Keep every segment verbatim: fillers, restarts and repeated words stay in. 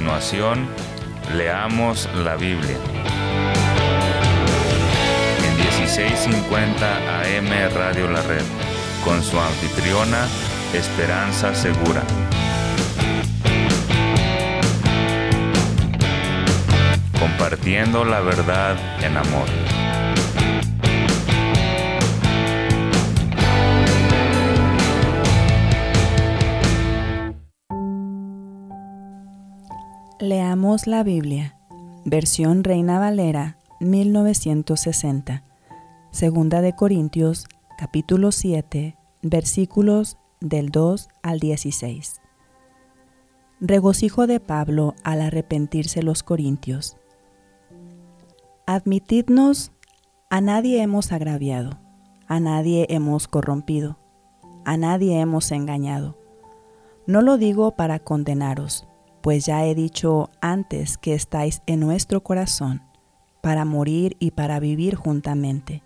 continuación, leamos la Biblia. En dieciséis cincuenta A M Radio La Red, con su anfitriona, Esperanza Segura. Compartiendo la verdad en amor. Leamos la Biblia, versión Reina Valera, mil novecientos sesenta, Segunda de Corintios, capítulo siete, versículos del dos al dieciséis. Regocijo de Pablo al arrepentirse los corintios. Admitidnos, a nadie hemos agraviado, a nadie hemos corrompido, a nadie hemos engañado. No lo digo para condenaros, pues ya he dicho antes que estáis en nuestro corazón, para morir y para vivir juntamente.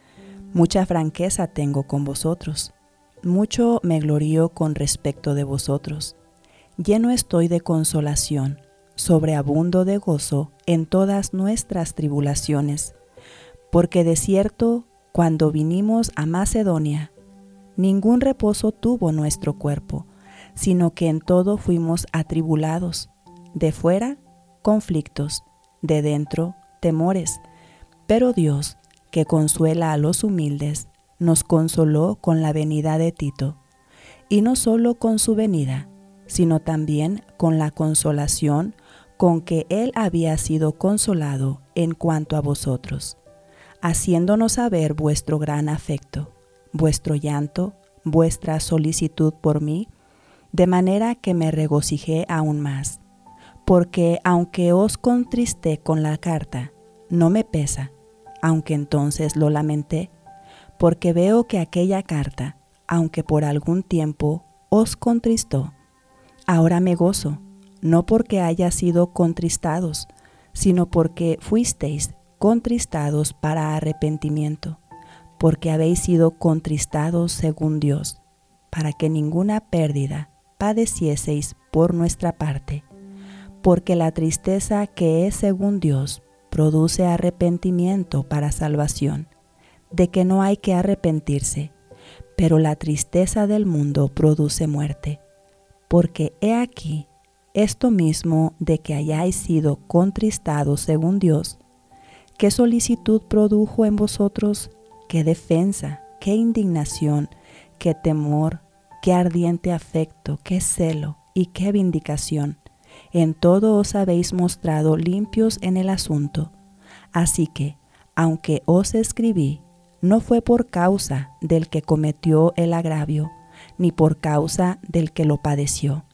Mucha franqueza tengo con vosotros, mucho me glorío con respecto de vosotros. Lleno estoy de consolación, sobreabundo de gozo en todas nuestras tribulaciones, porque de cierto, cuando vinimos a Macedonia, ningún reposo tuvo nuestro cuerpo, sino que en todo fuimos atribulados, de fuera, conflictos, de dentro, temores. Pero Dios, que consuela a los humildes, nos consoló con la venida de Tito, y no solo con su venida, sino también con la consolación con que él había sido consolado en cuanto a vosotros, haciéndonos saber vuestro gran afecto, vuestro llanto, vuestra solicitud por mí, de manera que me regocijé aún más, porque aunque os contristé con la carta, no me pesa, aunque entonces lo lamenté, porque veo que aquella carta, aunque por algún tiempo os contristó, ahora me gozo, no porque haya sido contristados, sino porque fuisteis contristados para arrepentimiento, porque habéis sido contristados según Dios, para que ninguna pérdida padecieseis por nuestra parte, porque la tristeza que es según Dios produce arrepentimiento para salvación, de que no hay que arrepentirse, pero la tristeza del mundo produce muerte. Porque he aquí esto mismo de que hayáis sido contristados según Dios, ¿qué solicitud produjo en vosotros? ¿Qué defensa? ¿Qué indignación? ¿Qué temor? Qué ardiente afecto, qué celo y qué vindicación. En todo os habéis mostrado limpios en el asunto. Así que, aunque os escribí, no fue por causa del que cometió el agravio, ni por causa del que lo padeció,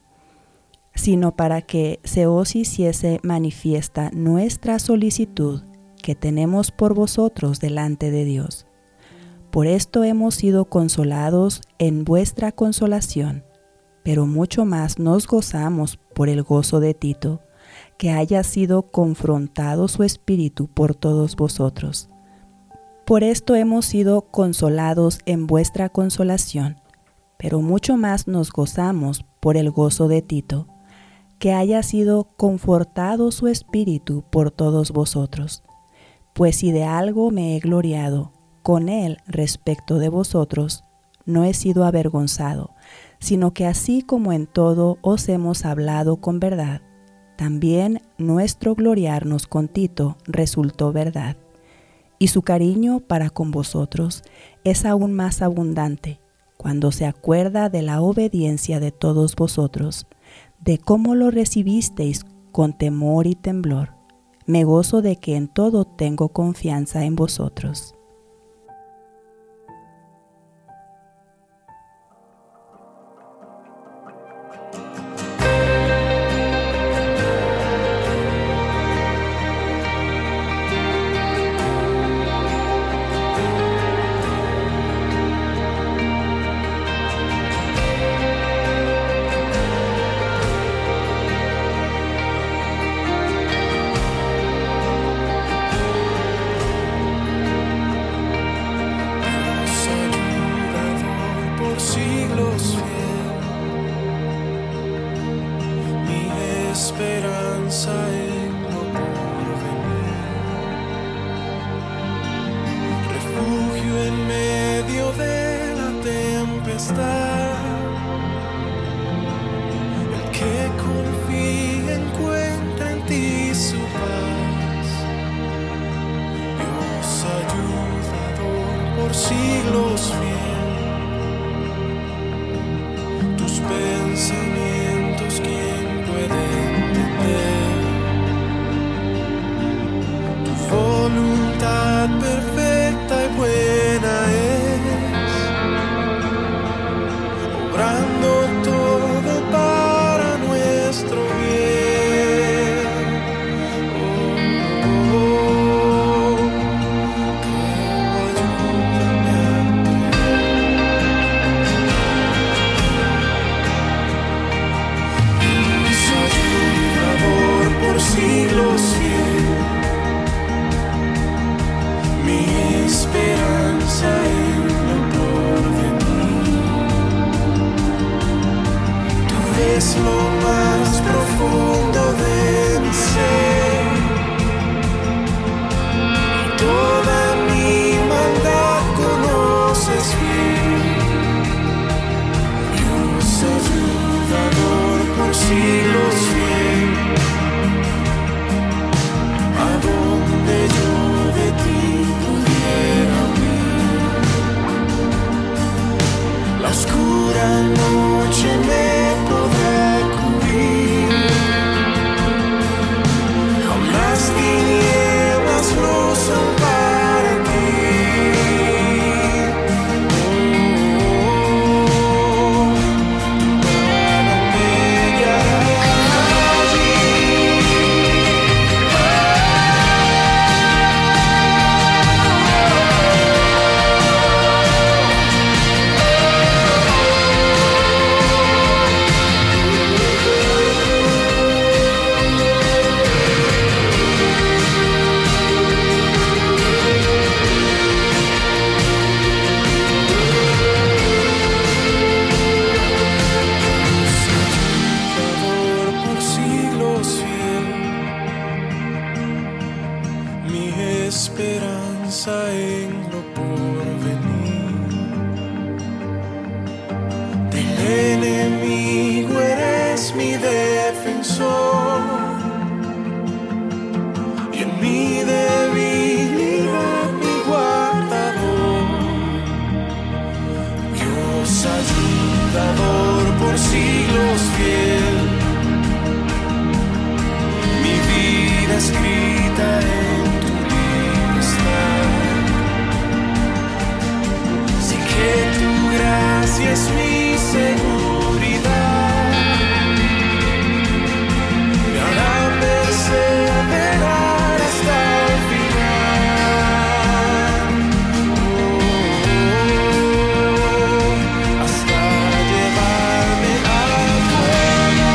sino para que se os hiciese manifiesta nuestra solicitud que tenemos por vosotros delante de Dios. Por esto hemos sido consolados en vuestra consolación, pero mucho más nos gozamos por el gozo de Tito, que haya sido confrontado su espíritu por todos vosotros. Por esto hemos sido consolados en vuestra consolación, pero mucho más nos gozamos por el gozo de Tito, que haya sido confortado su espíritu por todos vosotros. Pues si de algo me he gloriado con él respecto de vosotros, no he sido avergonzado, sino que así como en todo os hemos hablado con verdad, también nuestro gloriarnos con Tito resultó verdad. Y su cariño para con vosotros es aún más abundante, cuando se acuerda de la obediencia de todos vosotros, de cómo lo recibisteis con temor y temblor. Me gozo de que en todo tengo confianza en vosotros. esperanza. esperanza en lo porvenir, refugio en medio de la tempestad. El que confía encuentra en ti su paz. Dios ayudador por siglos fiel. Tus pensamientos, ¿quién puede entender? Tu voluntad perfecta y buena es, obrando todo para nuestro bien. Oh, oh, oh, creo, ayúdame a creer. Dios ayudador por siglos fiel, mi esperanza en lo porvenir. Tú ves lo más profundo de mi ser, y toda mi maldad conoces bien. Dios ayudador por siglos fiel, a donde yo de ti pudiera huir. La oscura noche me podrá cubrir, aun las tinieblas no son para ti. Oh, tu mano me guiará allí. Salvador por siglos fiel, mi esperanza en lo porvenir. Del enemigo eres mi defensor, y en mi debilidad mi guardador. Dios ayudador por siglos fiel, mi vida escrita en tu libertad. Sé que tu gracia es mi seguridad, me hará perseverar hasta el final. Oh, hasta llevarme al fuego.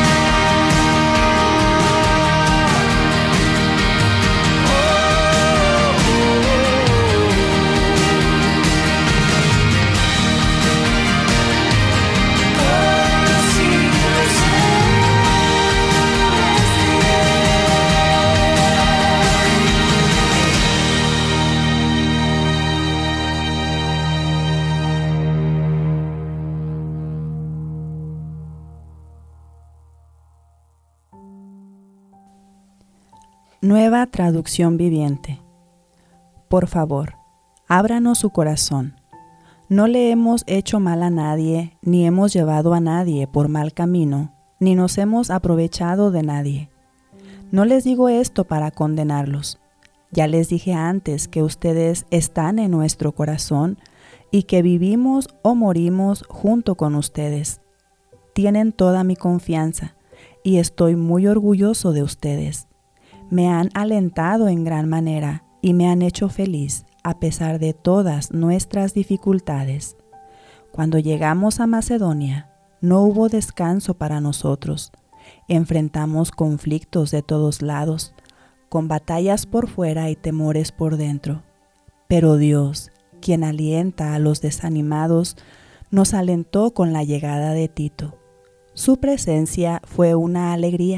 Oh, por siglos Nueva traducción viviente. Por favor, ábranos su corazón. No le hemos hecho mal a nadie, ni hemos llevado a nadie por mal camino, ni nos hemos aprovechado de nadie. No les digo esto para condenarlos. Ya les dije antes que ustedes están en nuestro corazón y que vivimos o morimos junto con ustedes. Tienen toda mi confianza y estoy muy orgulloso de ustedes. Me han alentado en gran manera y me han hecho feliz a pesar de todas nuestras dificultades. Cuando llegamos a Macedonia, no hubo descanso para nosotros. Enfrentamos conflictos de todos lados, con batallas por fuera y temores por dentro. Pero Dios, quien alienta a los desanimados, nos alentó con la llegada de Tito. Su presencia fue una alegría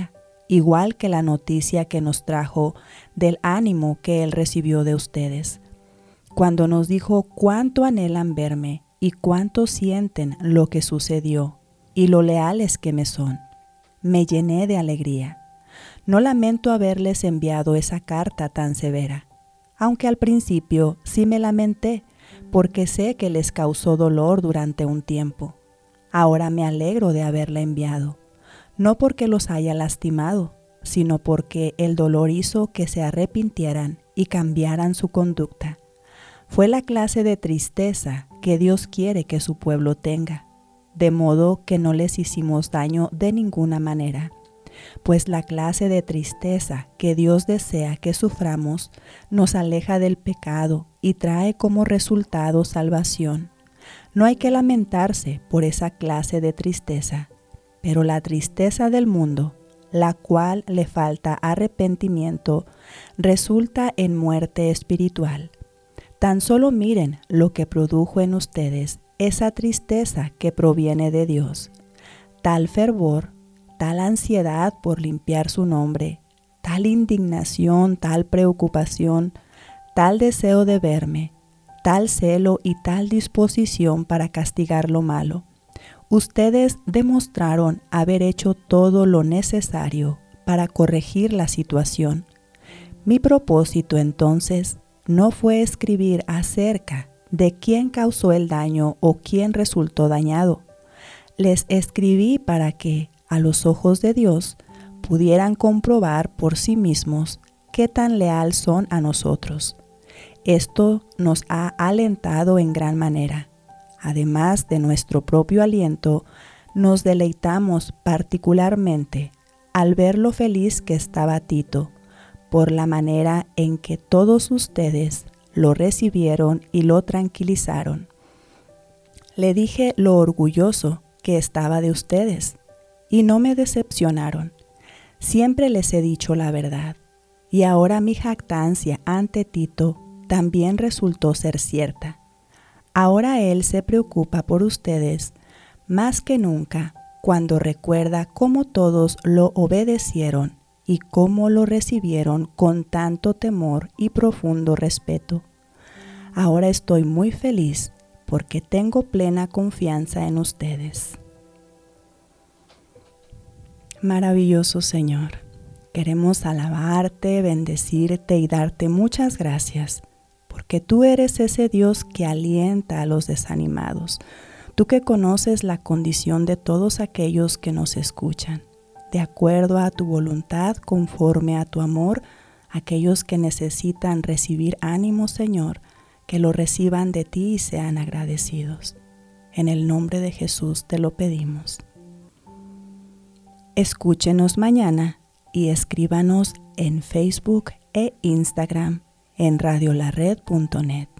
igual que la noticia que nos trajo del ánimo que Él recibió de ustedes, cuando nos dijo cuánto anhelan verme y cuánto sienten lo que sucedió y lo leales que me son. Me llené de alegría. No lamento haberles enviado esa carta tan severa, aunque al principio sí me lamenté, porque sé que les causó dolor durante un tiempo. Ahora me alegro de haberla enviado, no porque los haya lastimado, sino porque el dolor hizo que se arrepintieran y cambiaran su conducta. Fue la clase de tristeza que Dios quiere que su pueblo tenga, de modo que no les hicimos daño de ninguna manera, pues la clase de tristeza que Dios desea que suframos nos aleja del pecado y trae como resultado salvación. No hay que lamentarse por esa clase de tristeza, pero la tristeza del mundo, la cual le falta arrepentimiento, resulta en muerte espiritual. Tan solo miren lo que produjo en ustedes esa tristeza que proviene de Dios. Tal fervor, tal ansiedad por limpiar su nombre, tal indignación, tal preocupación, tal deseo de verme, tal celo y tal disposición para castigar lo malo. Ustedes demostraron haber hecho todo lo necesario para corregir la situación. Mi propósito entonces no fue escribir acerca de quién causó el daño o quién resultó dañado. Les escribí para que, a los ojos de Dios, pudieran comprobar por sí mismos qué tan leal son a nosotros. Esto nos ha alentado en gran manera. Además de nuestro propio aliento, nos deleitamos particularmente al ver lo feliz que estaba Tito, por la manera en que todos ustedes lo recibieron y lo tranquilizaron. Le dije lo orgulloso que estaba de ustedes, y no me decepcionaron. Siempre les he dicho la verdad, y ahora mi jactancia ante Tito también resultó ser cierta. Ahora él se preocupa por ustedes más que nunca cuando recuerda cómo todos lo obedecieron y cómo lo recibieron con tanto temor y profundo respeto. Ahora estoy muy feliz porque tengo plena confianza en ustedes. Maravilloso Señor, queremos alabarte, bendecirte y darte muchas gracias, porque tú eres ese Dios que alienta a los desanimados, tú que conoces la condición de todos aquellos que nos escuchan, de acuerdo a tu voluntad, conforme a tu amor, aquellos que necesitan recibir ánimo, Señor, que lo reciban de ti y sean agradecidos. En el nombre de Jesús te lo pedimos. Escúchenos mañana y escríbanos en Facebook e Instagram en radiolared punto net.